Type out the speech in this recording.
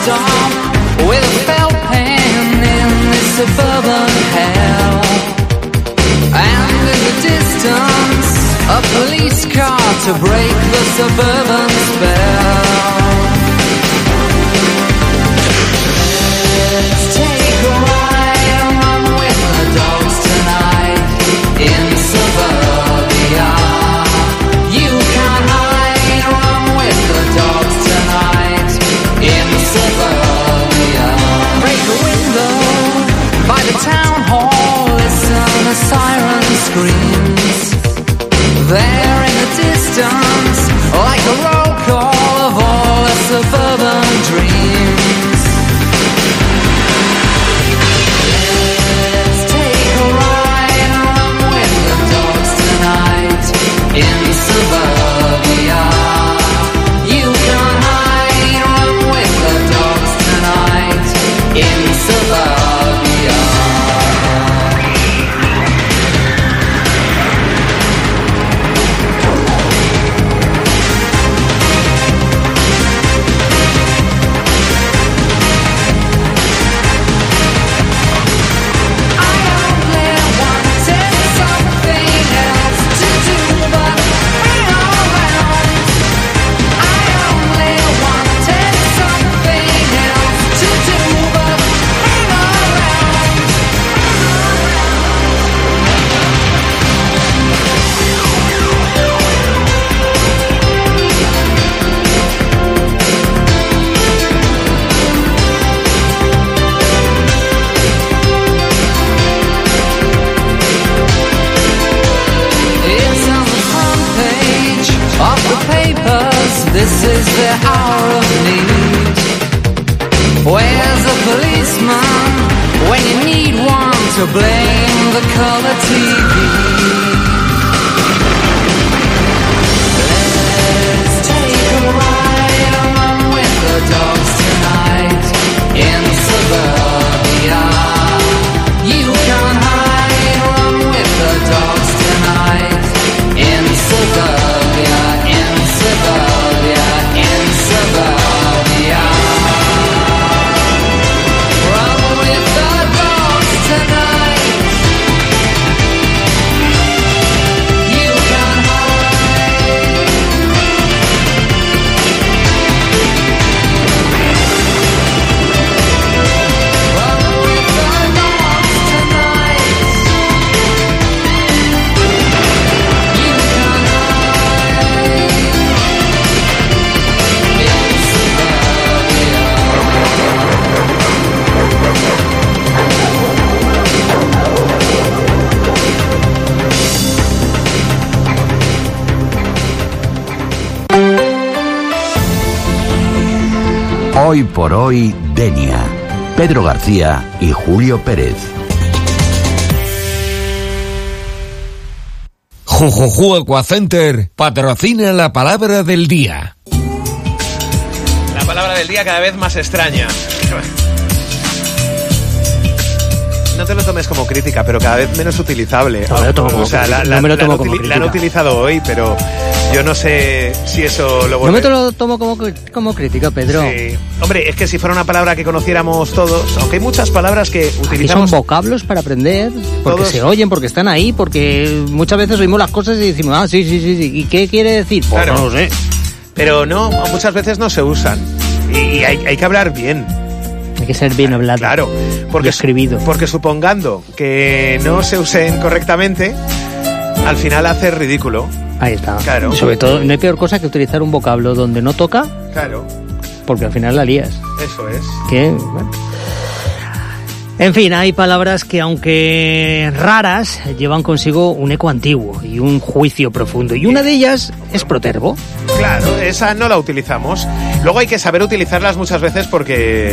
stop with a felt pen in this suburban hell. And in the distance, a police car to break the suburban spell. Let's take a ride and run with the dogs tonight in suburbia. You can't hide, run with the dogs tonight in suburbia. Break a window by the town hall, listen a siren screams. There in the distance, like a roll call of all the suburban dreams. Let's take a ride and run with the dogs tonight in suburbia. You can't hide, run with the dogs tonight in suburbia. This is the hour of need. Where's the policeman when you need one to blame the color TV? Let's take a ride and run with the dogs tonight in suburbia. You can't hide, run with the dogs tonight in suburbia, in suburbia. In suburbia, run with the dogs tonight. You can hide. Run with the dogs tonight. You can hide. Hoy por hoy, Denia. Pedro García y Julio Pérez. Jujuju Aquacenter patrocina la palabra del día. La palabra del día cada vez más extraña. No te lo tomes como crítica, pero cada vez menos utilizable. No me lo tomo como crítica. No me lo tomo como crítica. La han utilizado hoy, pero yo no sé si eso lo vuelve... No me lo tomo como crítica, Pedro. Sí. Hombre, es que si fuera una palabra que conociéramos todos, aunque hay muchas palabras que utilizamos... Aquí son vocablos para aprender, porque todos... se oyen, porque están ahí, porque muchas veces oímos las cosas y decimos, ah, sí. ¿Y qué quiere decir? Pues claro. No lo sé. Pero no, muchas veces no se usan. Y hay que hablar bien. Hay que ser bien hablado. Claro, porque, escribido. Porque supongando que no se usen correctamente, al final hace ridículo. Ahí está. Claro. Y sobre todo, no hay peor cosa que utilizar un vocablo donde no toca. Claro. Porque al final la lías. Eso es. Que, bueno. En fin, hay palabras que, aunque raras, llevan consigo un eco antiguo y un juicio profundo. Y una de ellas es protervo. Claro, esa no la utilizamos. Luego hay que saber utilizarlas muchas veces porque